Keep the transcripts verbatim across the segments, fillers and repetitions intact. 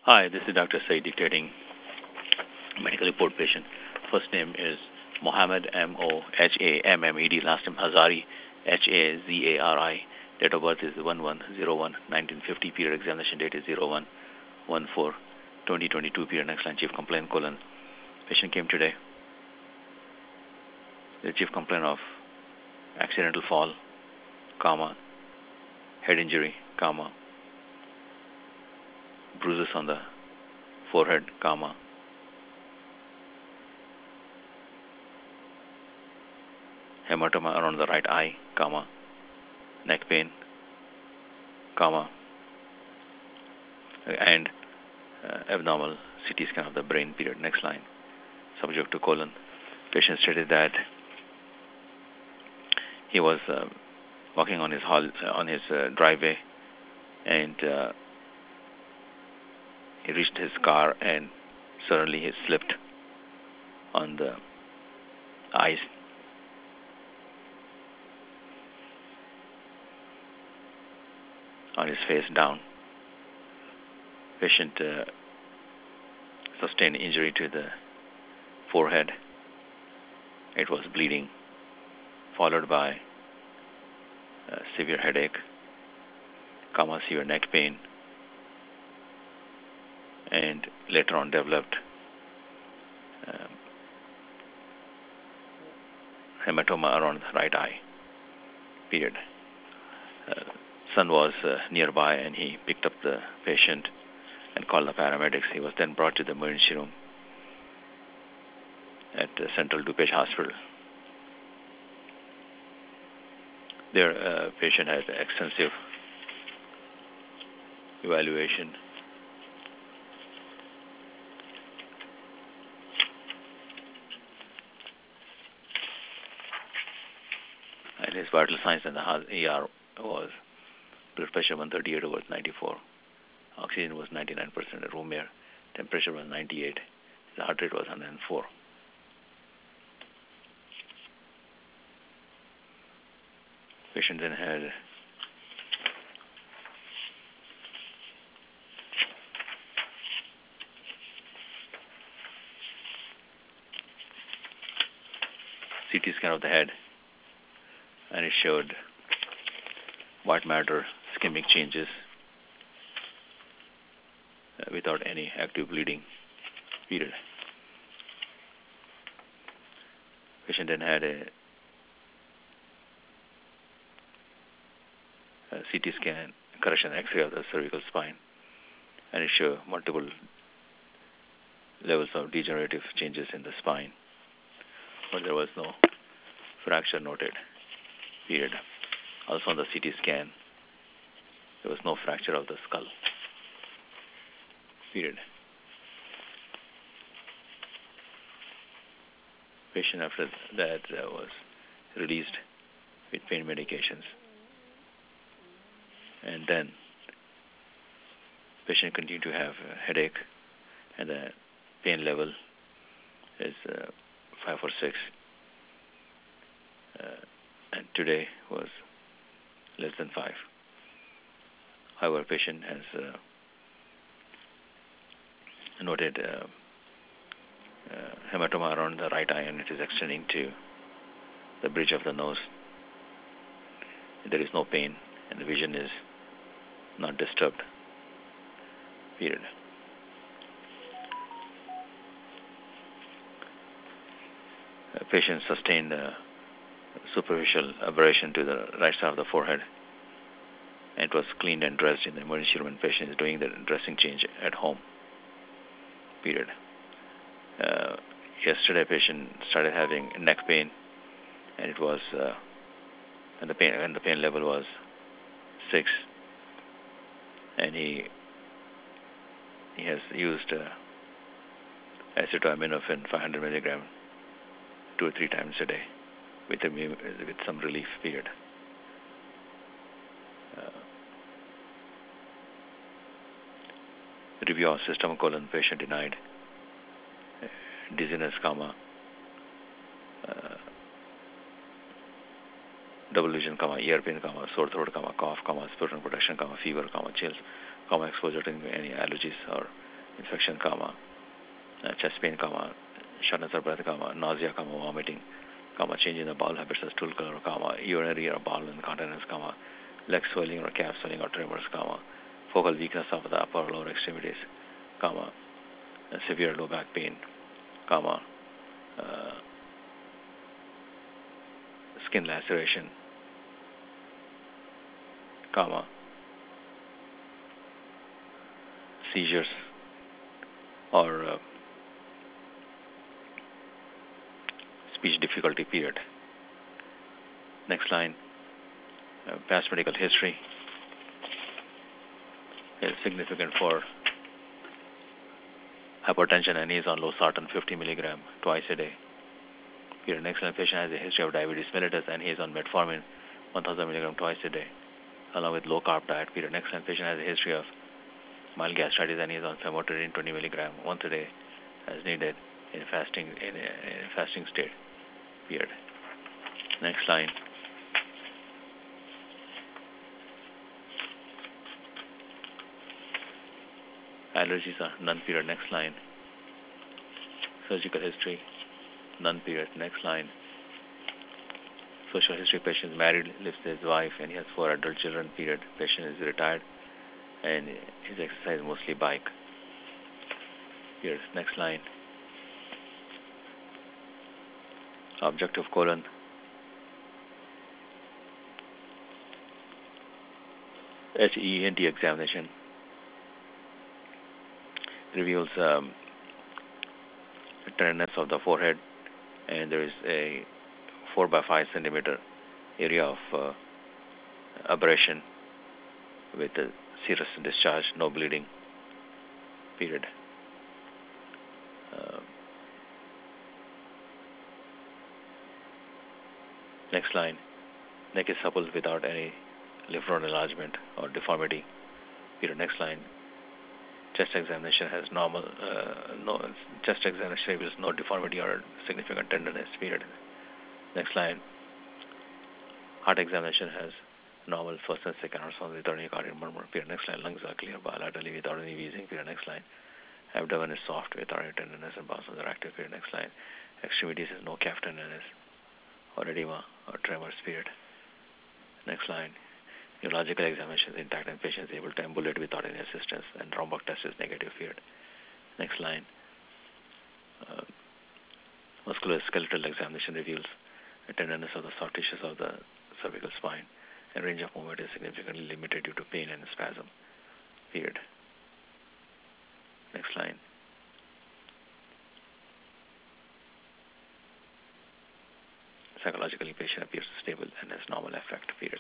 Hi, this is Doctor Said dictating medical report patient. First name is Mohammed M O H A M M E D. Last name Hazari H A Z A R I. Date of birth is one one zero one nineteen fifty. Period examination date is zero one one four twenty twenty-two. Period next line chief complaint colon. Patient came today. The chief complaint of accidental fall, comma, head injury, comma, bruises on the forehead, comma, hematoma around the right eye, comma, neck pain, comma, and uh, abnormal C T scan of the brain. Period. Next line. Subject to colon. Patient stated that he was uh, walking on his hall uh, on his uh, driveway, and uh, he reached his car, and suddenly he slipped on the ice. On his face down. Patient uh, sustained injury to the forehead. It was bleeding, followed by uh, severe headache, comma, severe neck pain, and later on developed um, hematoma around the right eye. Period. Uh, son was uh, nearby, and he picked up the patient and called the paramedics. He was then brought to the emergency room at uh, Central DuPage Hospital. Their uh, patient had extensive evaluation. And his vital signs in the E R was blood pressure one thirty-eight over ninety-four. Oxygen was ninety-nine percent at room air. Temperature was ninety-eight. The heart rate was one hundred four. Patient then had C T scan of the head, and it showed white matter ischemic changes uh, without any active bleeding. Period. Patient then had a, a C T scan, correction X-ray of the cervical spine, and it showed multiple levels of degenerative changes in the spine, but there was no fracture noted. Period. Also on the C T scan, there was no fracture of the skull. Period. Patient after that uh, was released with pain medications, and then patient continued to have a headache, and the pain level is uh, five or six, uh, and today was less than five. However, patient has uh, noted uh, uh, hematoma around the right eye, and it is extending to the bridge of the nose. There is no pain, and the vision is not disturbed. Period. A patient sustained a superficial abrasion to the right side of the forehead, and it was cleaned and dressed in the emergency room, and patient is doing the dressing change at home. Period. Uh, yesterday, patient started having neck pain, and it was uh, and the pain and the pain level was six, and he he has used uh, acetaminophen five hundred milligram two or three times a day with a, with some relief. Period. Uh, review of system colon. Patient denied dizziness, comma, uh, double vision, comma, ear pain, comma, sore throat, comma, cough, comma, sputum production, comma, fever, comma, chills, comma, exposure to any allergies or infection, comma, uh, chest pain, comma, shortness of breath, comma, nausea, comma, vomiting, comma, change in the bowel habits or stool color, comma, urinary or bowel incontinence, comma, leg swelling or calf swelling or tremors, comma, focal weakness of the upper or lower extremities, comma, severe low back pain, comma, uh, skin laceration, comma, seizures or uh, speech difficulty, period. Next line, uh, past medical history is significant for hypertension and is on losartan fifty milligram twice a day. Period. Next line, patient has a history of diabetes mellitus and he is on metformin one thousand milligram twice a day, along with low carb diet. Period. Next line, patient has a history of mild gastritis and he is on famotidine twenty milligram once a day as needed in fasting in a, in a fasting state. Period. Next line. Allergies are none, period. Next line. Surgical history, none, period. Next line. Social history, patient is married, lives with his wife, and he has four adult children, period. Patient is retired, and his exercise mostly bike. Period. Next line. Objective colon. H E N T examination reveals um, tenderness of the forehead, and there is a four by five centimeter area of uh, abrasion with a serous discharge, no bleeding. Period. Uh, next line. Neck is supple without any lymph node enlargement or deformity. Period. Next line. Chest examination has normal, uh, no chest examination reveals no deformity or significant tenderness. Period. Next line. Heart examination has normal first and second ultrasound without any cardiac murmur. Period. Next line. Lungs are clear bilaterally without any wheezing. Period. Next line. Abdomen is soft without any tenderness and muscles are active. Period. Next line. Extremities has no calf tenderness or edema or tremors. Period. Next line. Neurological examination is intact and patient is able to ambulate without any assistance, and Romberg test is negative. Period. Next line. Uh, musculoskeletal examination reveals a tenderness of the soft tissues of the cervical spine, and range of movement is significantly limited due to pain and spasm. Period. Next line. Psychologically, patient appears stable and has normal affect. Period.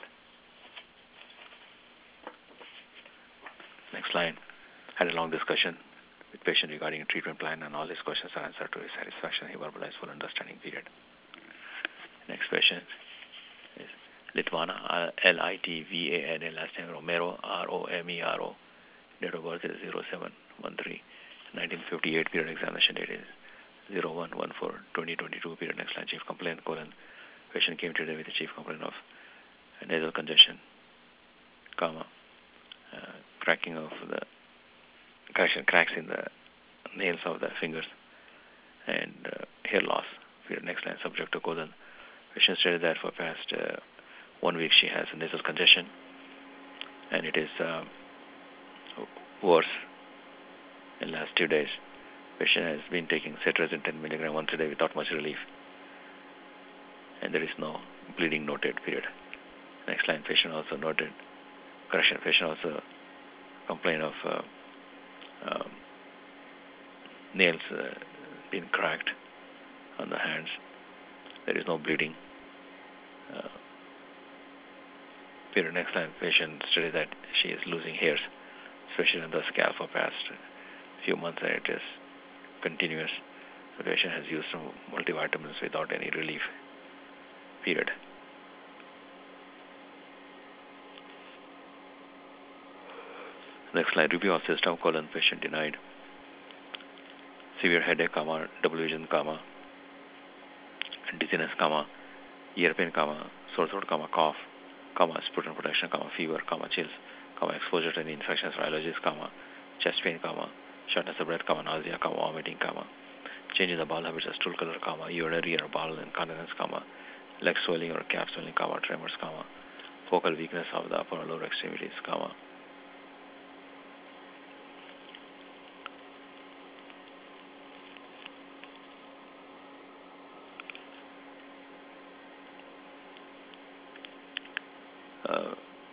Next line. Had a long discussion with patient regarding a treatment plan, and all his questions are answered to his satisfaction. He verbalized full understanding. Period. Next patient is Litvana, L I T V A N A, last name Romero, R O M E R O. Date of birth is zero seven one three nineteen fifty-eight. Period. Examination date is zero one one four twenty twenty-two. Period. Next line. Chief complaint, colon. Patient came today with a chief complaint of nasal congestion, comma, uh, cracking of the correction cracks in the nails of the fingers, and uh, hair loss. Period. Next line. Subject to colon. Patient stated that for past uh, one week she has a nasal congestion, and it is uh, worse in last two days. Patient has been taking cetirizine ten milligram once a day without much relief, and there is no bleeding noted. Period. Next line. Patient also noted, correction, patient also complained of uh, um, nails uh, being cracked on the hands. There is no bleeding. Uh, period. Next line. Patient stated that she is losing hairs, especially on the scalp for past few months, and it is continuous. The patient has used some multivitamins without any relief. Period. Next slide. Review of system, colon. Patient denied severe headache, comma, double vision, comma, dizziness, comma, ear pain, comma, sore throat, comma, cough, comma, sputum protection, comma, fever, comma, chills, comma, exposure to any infections or allergies, comma, chest pain, comma, shortness of breath, comma, nausea, comma, vomiting, comma, change in the bowel habits or stool color, comma, urinary or bowel incontinence, comma, leg swelling or calf swelling, comma, tremors, comma, focal weakness of the upper or lower extremities, comma. Uh,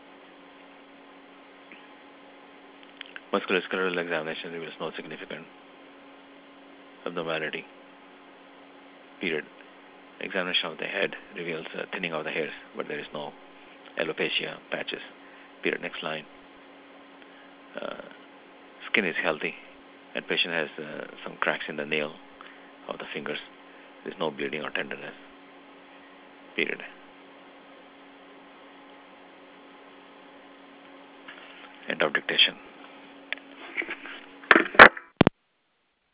musculoskeletal examination reveals no significant abnormality. Period. Examination of the head reveals uh, thinning of the hairs, but there is no alopecia patches. Period. Next line. Uh, skin is healthy, and patient has uh, some cracks in the nail of the fingers. There is no bleeding or tenderness. Period. End of dictation.